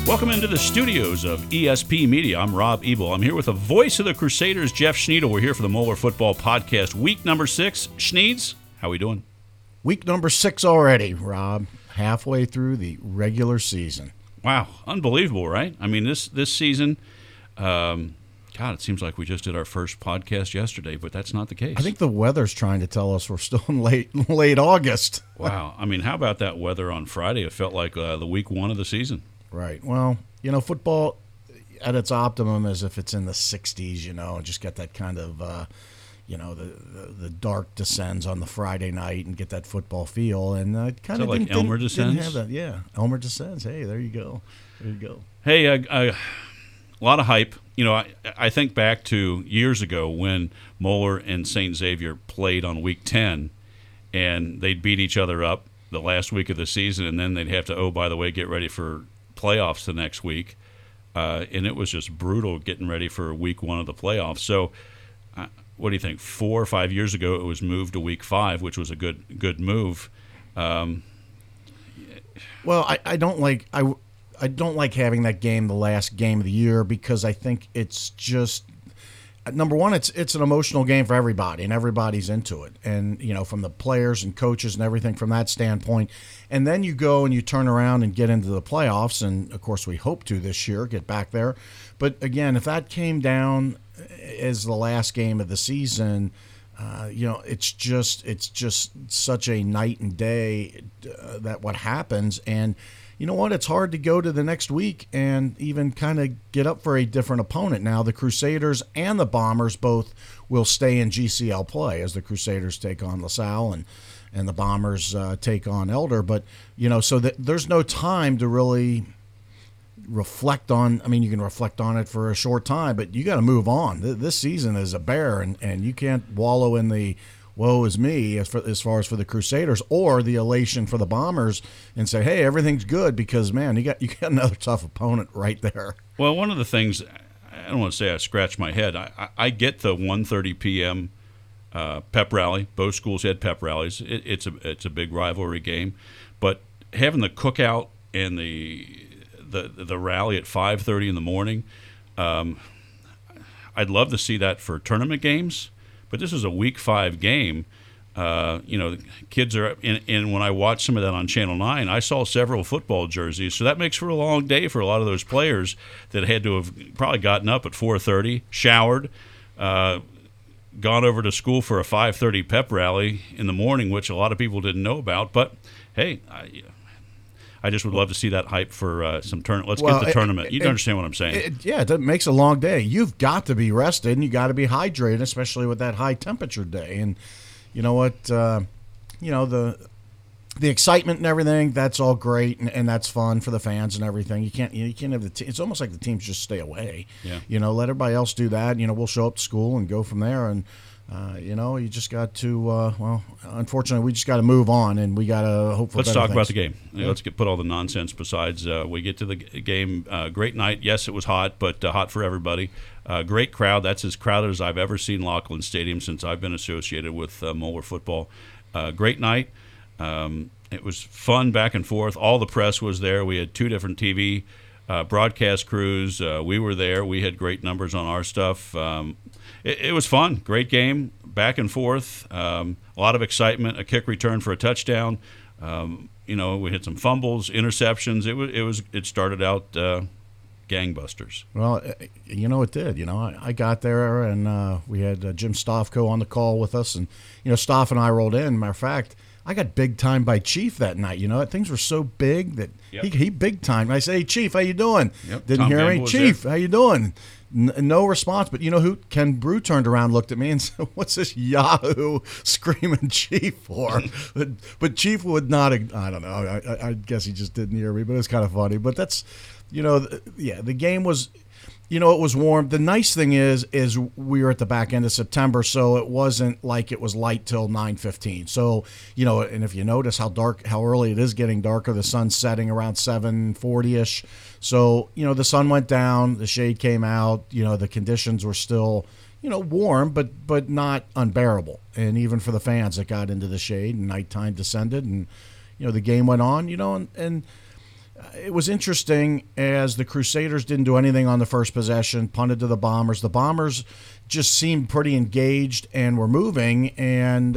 Welcome into the studios of ESP Media. I'm Rob Ebel. I'm here with the voice of the Crusaders, Jeff Schneidel. We're here for the Moeller Football Podcast, week number 6. Schneeds, how we doing? Week number 6 already, Rob. Halfway through the regular season. Wow, unbelievable, right? I mean, this season, God, it seems like we just did our first podcast yesterday, but that's not the case. I think the weather's trying to tell us we're still in late August. Wow. I mean, how about that weather on Friday? It felt like the week 1 of the season. Right. Well, football at its optimum is if it's in the 60s, and just get that kind of, the dark descends on the Friday night and get that football feel. And kind of like Elmer Descends? Didn't have that. Yeah, Elmer Descends. Hey, there you go. There you go. Hey, a lot of hype. I think back to years ago when Moeller and St. Xavier played on week 10, and they'd beat each other up the last week of the season, and then they'd have to, oh, by the way, get ready for playoffs the next week, and it was just brutal getting ready for week 1 of the playoffs. So what do you think? 4 or 5 years ago it was moved to week 5, which was a good move. Well, I don't like having that game the last game of the year because I think it's just number one, it's an emotional game for everybody, and everybody's into it. And, from the players and coaches and everything from that standpoint. And then you go and you turn around and get into the playoffs, and, of course, we hope to this year get back there. But, again, if that came down as the last game of the season, it's just such a night and day that what happens. And you know what? It's hard to go to the next week and even kind of get up for a different opponent. Now, the Crusaders and the Bombers both will stay in GCL play as the Crusaders take on LaSalle and the Bombers take on Elder. But, so there's no time to really reflect on. I mean, you can reflect on it for a short time, but you got to move on. This season is a bear, and you can't wallow in the woe is me as far as for the Crusaders or the elation for the Bombers and say, hey, everything's good because, man, you got another tough opponent right there. Well, one of the things, I don't want to say I scratch my head. I get the 1:30 p.m. Pep rally. Both schools had pep rallies. It's a big rivalry game, but having the cookout and the rally at 5:30 in the morning, I'd love to see that for tournament games. But this is a week 5 game. Kids are in. When I watched some of that on Channel 9, I saw several football jerseys. So that makes for a long day for a lot of those players that had to have probably gotten up at 4:30, showered, gone over to school for a 5:30 pep rally in the morning, which a lot of people didn't know about. But, hey, I just would love to see that hype for some tournament. Let's get the tournament. You understand what I'm saying? It makes a long day. You've got to be rested, and you got to be hydrated, especially with that high temperature day. And you know what? The excitement and everything, that's all great, and that's fun for the fans and everything. You can't have the team. It's almost like the teams just stay away. Yeah. Let everybody else do that. We'll show up to school and go from there. And you just got to, unfortunately, we just got to move on, and we got to hope for Let's better talk things. about the game. Yeah. Let's put all the nonsense besides. We get to the game. Great night. Yes, it was hot, but hot for everybody. Great crowd. That's as crowded as I've ever seen Laughlin Stadium since I've been associated with Moeller football. Great night. It was fun back and forth. All the press was there. We had 2 different TV broadcast crews. We were there. We had great numbers on our stuff. It was fun. Great game, back and forth. A lot of excitement. A kick return for a touchdown. We had some fumbles, interceptions. It started out gangbusters. Well, it did. I got there, and we had Jim Stoffco on the call with us, and Stoff and I rolled in. Matter of fact, I got big time by Chief that night. Things were so big that he big time. I say, hey, Chief, how you doing? Yep. Didn't Tom hear Gamble me. was Chief, there. how you doing? No response. But you know who? Ken Brew turned around, looked at me, and said, what's this Yahoo screaming Chief for? but Chief would not. I don't know. I guess he just didn't hear me, but it was kind of funny. But that's, the game was. It was warm. The nice thing is we were at the back end of September, so it wasn't like it was light till 9:15. So, and if you notice how early it is getting darker, the sun's setting around 7:40-ish. So, the sun went down, the shade came out, the conditions were still, warm, but not unbearable. And even for the fans that got into the shade and nighttime descended and, the game went on, and it was interesting as the Crusaders didn't do anything on the first possession, punted to the Bombers. The Bombers just seemed pretty engaged and were moving, and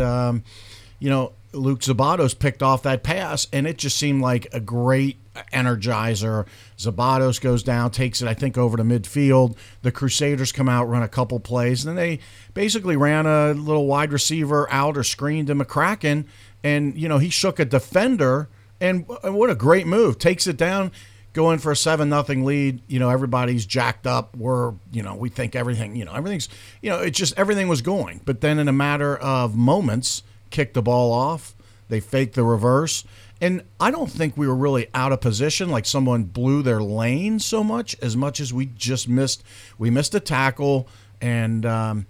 Luke Zabatos picked off that pass, and it just seemed like a great energizer. Zabatos goes down, takes it, I think, over to midfield. The Crusaders come out, run a couple plays, and then they basically ran a little wide receiver out or screened to McCracken, and, he shook a defender, and what a great move. Takes it down, going for a 7-0 lead. Everybody's jacked up. We think everything, everything's, it just, everything was going. But then in a matter of moments, kicked the ball off. They faked the reverse. And I don't think we were really out of position, like someone blew their lane as much as we just missed. We missed a tackle, and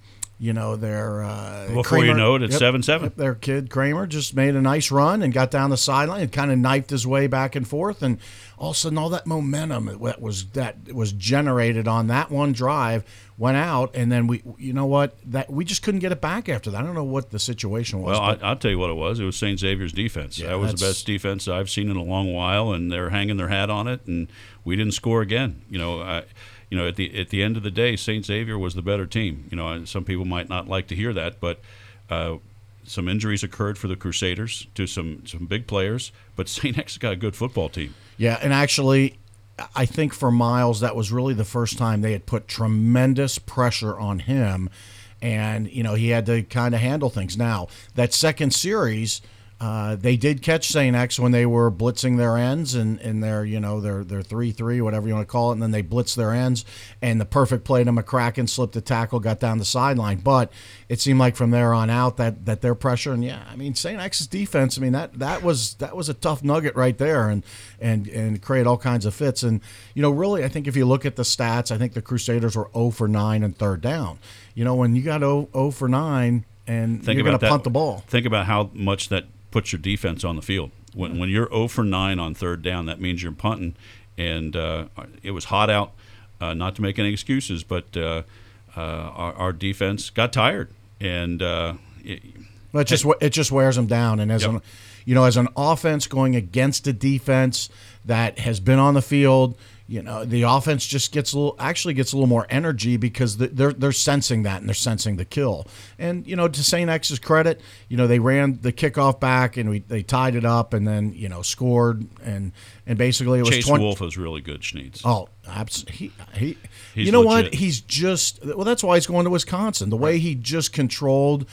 their before Kramer, you know it, it's 7-7. Their kid Kramer just made a nice run and got down the sideline and kind of knifed his way back and forth, and all of a sudden all that momentum that was generated on that one drive went out, and then we just couldn't get it back after that. I don't know what the situation was. Well, I'll tell you what it was. It was St. Xavier's defense. Yeah, that was the best defense I've seen in a long while, and they're hanging their hat on it, and we didn't score again. At the end of the day, St. Xavier was the better team. Some people might not like to hear that, but some injuries occurred for the Crusaders to some big players. But St. X got a good football team. Yeah, and actually, I think for Miles, that was really the first time they had put tremendous pressure on him, and he had to kind of handle things. Now, that second series, they did catch St. X when they were blitzing their ends and their 3-3, whatever you want to call it, and then they blitzed their ends, and the perfect play to McCracken, slipped the tackle, got down the sideline. But it seemed like from there on out that their pressure, and St. X's defense, that was a tough nugget right there, and create all kinds of fits. And really, I think if you look at the stats, I think the Crusaders were 0 for 9 in third down. When you got 0 for 9 and you're going to punt the ball. Think about how much that puts your defense on the field. When you're 0 for 9 on third down, that means you're punting. And it was hot out, not to make any excuses, but our defense got tired. And it just wears them down. And as an offense going against a defense that has been on the field, the offense just gets a little more energy because they're sensing that, and they're sensing the kill. And to St. X's credit, they ran the kickoff back, and they tied it up, and then scored, and basically it was Chase Wolf was really good, Schneitz. Oh, absolutely. He's you know legit. what? He's just that's why he's going to Wisconsin. The way he just controlled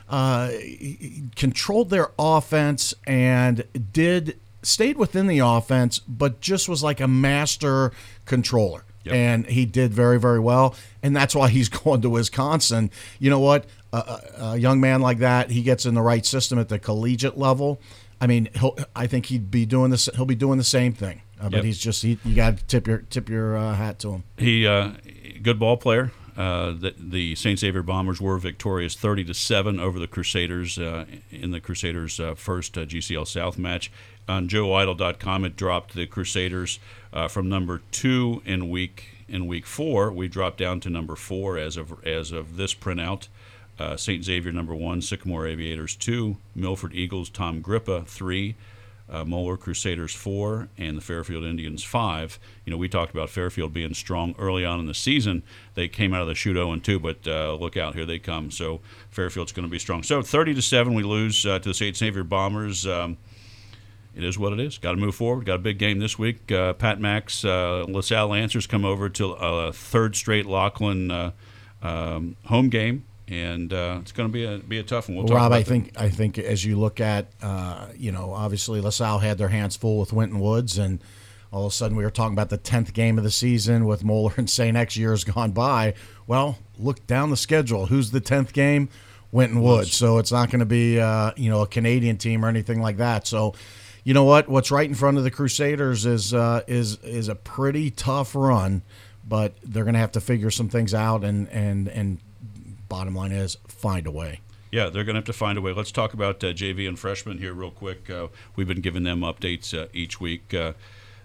their offense and stayed within the offense, but just was like a master controller. Yep. And he did very, very well. And that's why he's going to Wisconsin. You know what? A young man like that, he gets in the right system at the collegiate level. I think he'll be doing the same thing. But he's just you got to tip your hat to him. He good ball player. The St. Xavier Bombers were victorious 30-7 over the Crusaders in the Crusaders' first GCL South match. On JoeIdle.com, it dropped the Crusaders from number 2 in week 4. We dropped down to number 4 as of this printout. St. Xavier number 1, Sycamore Aviators 2, Milford Eagles Tom Grippa 3, Moeller Crusaders 4, and the Fairfield Indians 5. We talked about Fairfield being strong early on in the season. They came out of the chute 0-2, but look out, here they come. So Fairfield's going to be strong. So 30-7, we lose to the St. Xavier Bombers. It is what it is. Got to move forward. Got a big game this week. Pat Mack's LaSalle Lancers come over to a third straight Laughlin home game. And it's going to be a tough one. Rob, I think as you look at, obviously LaSalle had their hands full with Winton Woods, and all of a sudden we were talking about the 10th game of the season with Moeller and St. X years gone by. Well, look down the schedule. Who's the 10th game? Winton Woods. So it's not going to be, a Canadian team or anything like that. So, you know what? What's right in front of the Crusaders is a pretty tough run, but they're going to have to figure some things out and bottom line is find a way. Yeah, they're going to have to find a way. Let's talk about JV and freshmen here real quick. We've been giving them updates each week. The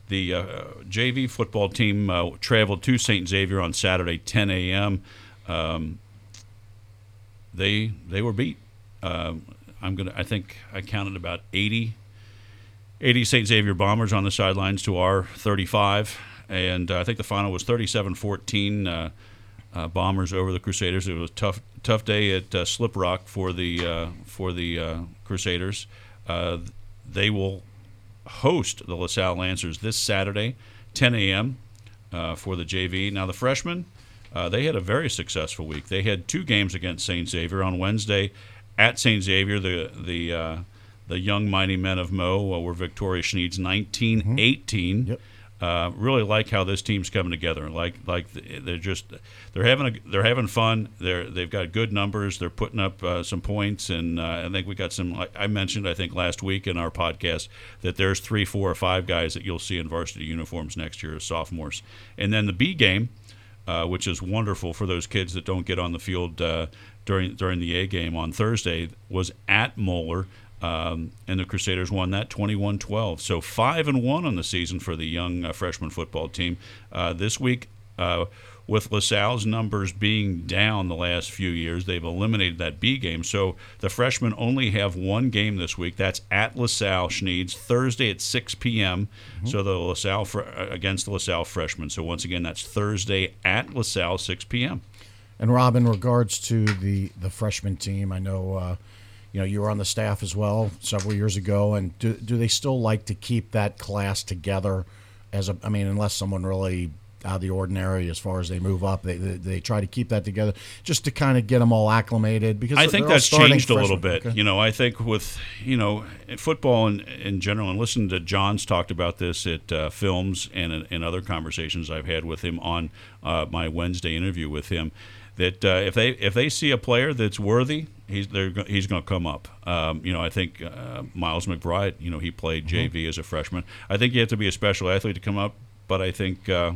JV football team traveled to St. Xavier on Saturday, 10 a.m. They were beat. I think I counted about 80 80 St. Xavier Bombers on the sidelines to our 35. And I think the final was 37-14 Bombers over the Crusaders. It was a tough day at Slip Rock for the Crusaders. They will host the LaSalle Lancers this Saturday, 10 a.m. For the JV. Now the freshmen, they had a very successful week. They had 2 games against St. Xavier. On Wednesday at St. Xavier, the young mighty men of Mo were victorious. Schneeds 19-18. Yep. Really like how this team's coming together. Like they're having fun. They've got good numbers. They're putting up some points, and I think we got some. Like I mentioned, I think last week in our podcast that there's 3, 4, or 5 guys that you'll see in varsity uniforms next year as sophomores. And then the B game, which is wonderful for those kids that don't get on the field during the A game on Thursday, was at Moeller. And the Crusaders won that 21-12. So 5-1 on the season for the young freshman football team. This week, with LaSalle's numbers being down the last few years, they've eliminated that B game. So the freshmen only have 1 game this week. That's at LaSalle Schneeds, Thursday at 6 p.m. So the LaSalle against the LaSalle freshmen. So once again, that's Thursday at LaSalle, 6 p.m. And Rob, in regards to the freshman team, I know you were on the staff as well several years ago, and do they still like to keep that class together? Unless someone really out of the ordinary as far as they move up, they try to keep that together just to kind of get them all acclimated. Because I think that's changed freshmen. a little bit. Okay. I think with football in general, and listen to John's talked about this at films and in other conversations I've had with him on my Wednesday interview with him. That if they see a player that's worthy, he's going to come up. I think Miles McBride, he played JV as a freshman. I think you have to be a special athlete to come up, but I think the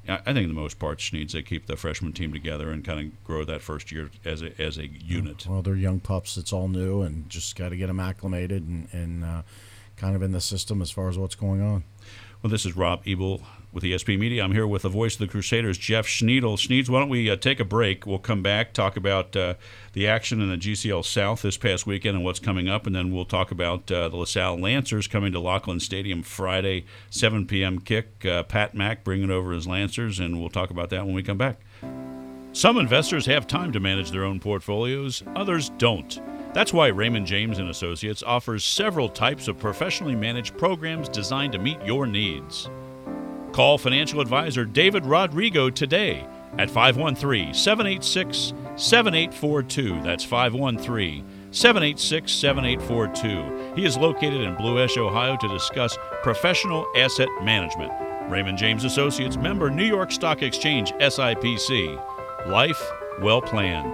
most part Schneeds, they keep the freshman team together and kind of grow that first year as a unit. Well, they're young pups. It's all new, and just got to get them acclimated and kind of in the system as far as what's going on. Well, this is Rob Ebel with ESP Media. I'm here with the voice of the Crusaders, Jeff Schneidel. Schneeds, why don't we take a break? We'll come back, talk about the action in the GCL South this past weekend and what's coming up, and then we'll talk about the LaSalle Lancers coming to Loughlin Stadium Friday, 7 p.m. kick. Pat Mack bringing over his Lancers, and we'll talk about that when we come back. Some investors have time to manage their own portfolios, others don't. That's why Raymond James & Associates offers several types of professionally managed programs designed to meet your needs. Call financial advisor David Rodrigo today at 513-786-7842. That's 513-786-7842. He is located in Blue Ash, Ohio to discuss professional asset management. Raymond James Associates, member New York Stock Exchange, SIPC. Life well planned.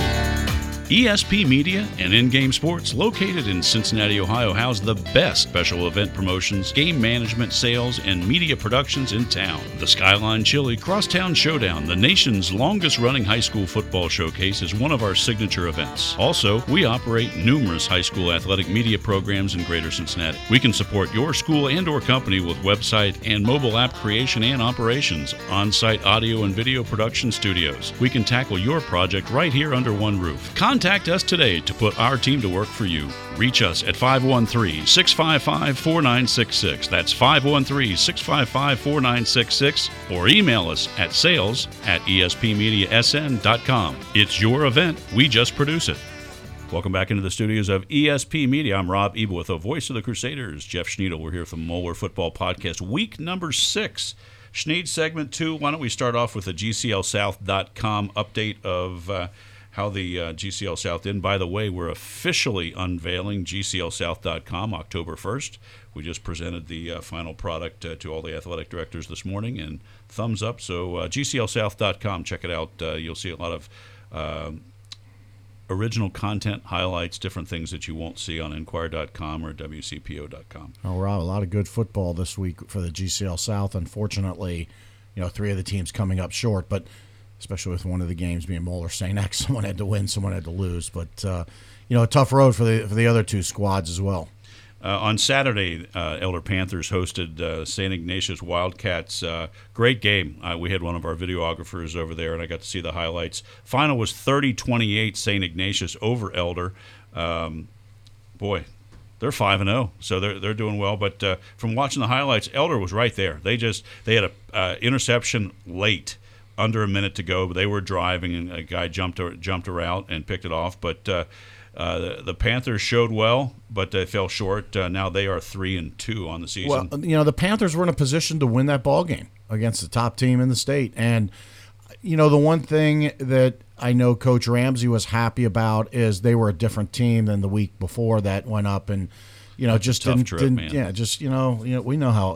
ESP Media and In-Game Sports, located in Cincinnati, Ohio, house the best special event promotions, game management, sales, and media productions in town. The Skyline Chili Crosstown Showdown, the nation's longest-running high school football showcase, is one of our signature events. Also, we operate numerous high school athletic media programs in Greater Cincinnati. We can support your school and or company with website and mobile app creation and operations, on-site audio and video production studios. We can tackle your project right here under one roof. Contact us today to put our team to work for you. Reach us at 513-655-4966. That's 513-655-4966. Or email us at sales@espmediasn.com. It's your event. We just produce it. Welcome back into the studios of ESP Media. I'm Rob Ebel with the voice of the Crusaders, Jeff Schneidel. We're here for the Moeller Football Podcast, week number 6. Schneid, segment 2. Why don't we start off with the GCLSouth.com update of how the GCL South did. And by the way, we're officially unveiling GCLSouth.com October 1st. We just presented the final product to all the athletic directors this morning, and thumbs up. So GCLSouth.com, check it out. You'll see a lot of original content, highlights, different things that you won't see on Enquirer.com or WCPO.com. Oh, Rob, a lot of good football this week for the GCL South. Unfortunately, 3 of the teams coming up short, but especially with one of the games being Moeller St. X. Someone had to win, someone had to lose. But, a tough road for the other 2 squads as well. On Saturday, Elder Panthers hosted St. Ignatius Wildcats. Great game. We had one of our videographers over there, and I got to see the highlights. Final was 30-28 St. Ignatius over Elder. Boy, they're 5-0, so they're doing well. But from watching the highlights, Elder was right there. They had a interception late, under a minute to go, but they were driving, and a guy jumped a route and picked it off. But the Panthers showed well, but they fell short. Now they are 3-2 on the season. Well, the Panthers were in a position to win that ball game against the top team in the state. And, the one thing that I know Coach Ramsey was happy about is they were a different team than the week before that went up and, just didn't man. Yeah, just, we know how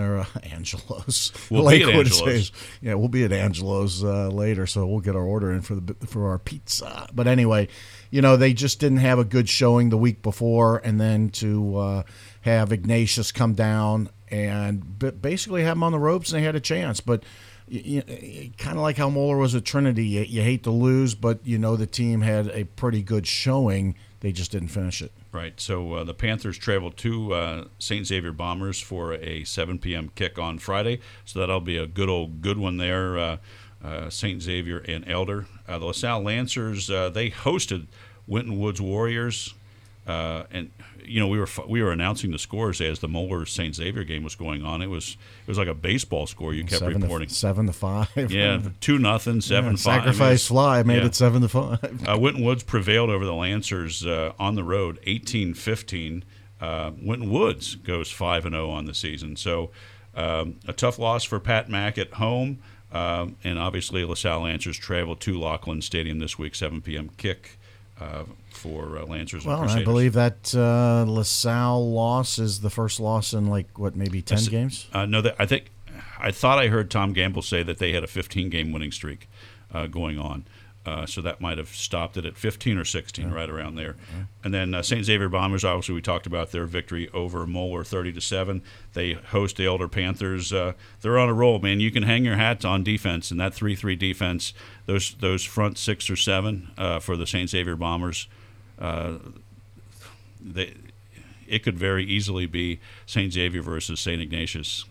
Angelo's. We'll be at Lakewood Angelo's. says. Yeah, we'll be at Angelo's later, so we'll get our order in for our pizza. But anyway, they just didn't have a good showing the week before, and then to have Ignatius come down and basically have them on the ropes, and they had a chance. But kind of like how Moeller was at Trinity, you hate to lose, but the team had a pretty good showing. They just didn't finish it. Right. So the Panthers traveled to St. Xavier Bombers for a 7 p.m. kick on Friday. So that'll be a good one there. St. Xavier and Elder. The LaSalle Lancers, they hosted Winton Woods Warriors, and we were announcing the scores as the Moeller St. Xavier game was going on. It was like a baseball score. You kept reporting 7-5. Yeah, 2-0, 7-5. Sacrifice fly made it 7-5. Winton Woods prevailed over the Lancers on the road, 18-15. Winton Woods goes 5-0 on the season. So a tough loss for Pat Mack at home. And obviously LaSalle Lancers travel to Laughlin Stadium this week, 7 p.m. kick for Lancers and Crusaders. I believe that LaSalle loss is the first loss in maybe 10 games? No, I thought I heard Tom Gamble say that they had a 15-game winning streak going on. So that might have stopped it at 15 or 16, right around there. And then St. Xavier Bombers, obviously we talked about their victory over Moeller 30-7. They host the Elder Panthers. They're on a roll, man. You can hang your hat on defense, and that 3-3 defense, those front 6 or 7 for the St. Xavier Bombers, it could very easily be St. Xavier versus St. Ignatius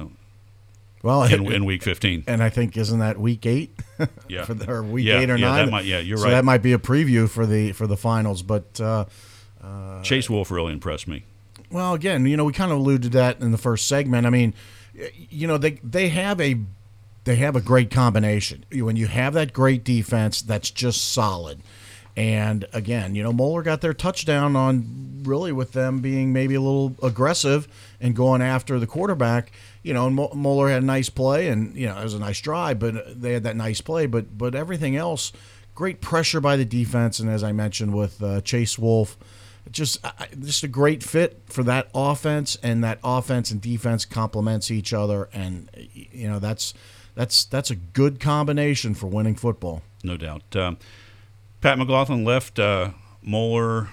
in week 15. And I think, isn't that week 8? Yeah. Or week 8 or 9? You're so right. That might be a preview for the finals. But Chase Wolf really impressed me. Well, again, we kind of alluded to that in the first segment. I mean, they have a great combination. When you have that great defense that's just solid. And again, Moeller got their touchdown on really with them being maybe a little aggressive and going after the quarterback. And Moeller had a nice play, and it was a nice drive, but they had that nice play. But everything else, great pressure by the defense, and as I mentioned with Chase Wolf, just a great fit for that offense, and that offense and defense complements each other, and that's a good combination for winning football. No doubt. Pat McLaughlin left Moeller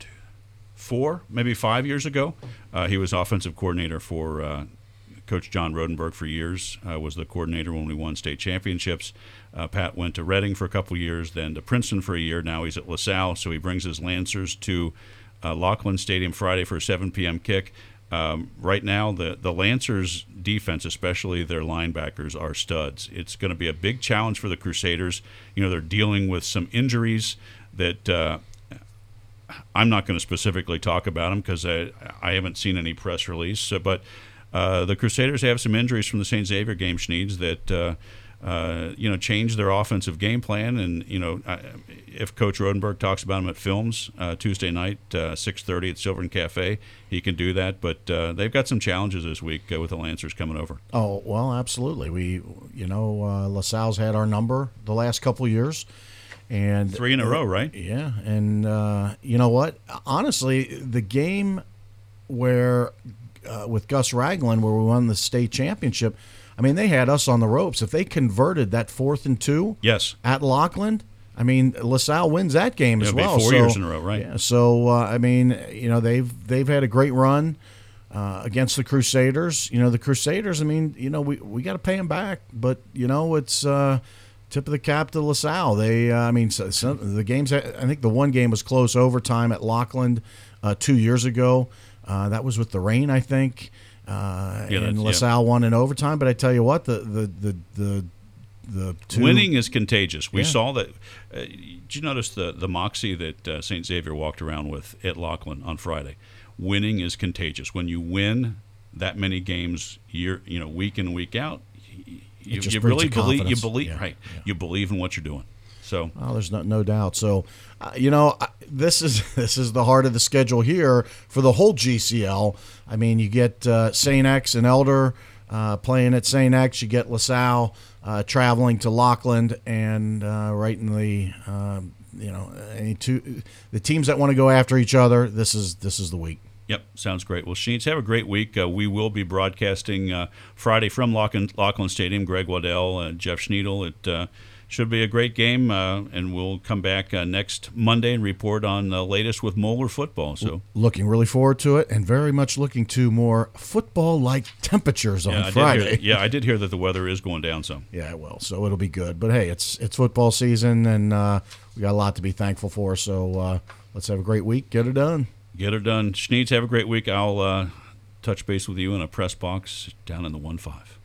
4, maybe 5 years ago. He was offensive coordinator for Coach John Rodenberg for years, was the coordinator when we won state championships. Pat went to Reading for a couple of years, then to Princeton for a year. Now he's at LaSalle, so he brings his Lancers to Laughlin Stadium Friday for a 7 p.m. kick. Right now, the Lancers' defense, especially their linebackers, are studs. It's going to be a big challenge for the Crusaders. They're dealing with some injuries that I'm not going to specifically talk about them because I haven't seen any press release. But the Crusaders have some injuries from the St. Xavier game, Schneeds, that change their offensive game plan. And if Coach Rodenberg talks about them at Films Tuesday night, 6:30 at Silvern Cafe, he can do that. But they've got some challenges this week with the Lancers coming over. Oh well, absolutely. We LaSalle's had our number the last couple of years, and 3 in a row, right? Yeah, and you know what? Honestly, the game where with Gus Ragland, where we won the state championship, I mean, they had us on the ropes. If they converted that 4th and 2 at Laughlin, I mean, LaSalle wins that game as well. It'll be 4 years in a row, right? Yeah, so, I mean, they've had a great run against the Crusaders. The Crusaders, I mean, we got to pay them back. But, it's tip of the cap to LaSalle. They, the games, I think the one game was close overtime at Laughlin 2 years ago. That was with the rain, I think. And LaSalle won in overtime. But I tell you what, the two winning is contagious. We saw that. Did you notice the moxie that St. Xavier walked around with at Laughlin on Friday? winning is contagious. When you win that many games week in and week out, you really believe. You believe in what you're doing. So, there's no doubt. So, this is the heart of the schedule here for the whole GCL. I mean, you get St. X and Elder playing at St. X. You get LaSalle traveling to Lockland, and right in the the teams that want to go after each other. This is the week. Yep, sounds great. Well, Sheets, have a great week. We will be broadcasting Friday from Lockland Stadium. Greg Waddell, Jeff Schneidel. It should be a great game, and we'll come back next Monday and report on the latest with Moeller football. So, looking really forward to it, and very much looking to more football-like temperatures on Friday. I did hear that the weather is going down some. Yeah, it will. So it'll be good. But hey, it's football season, and we got a lot to be thankful for. So let's have a great week. Get it done. Get her done. Schneeds, have a great week. I'll touch base with you in a press box down in the 1-5.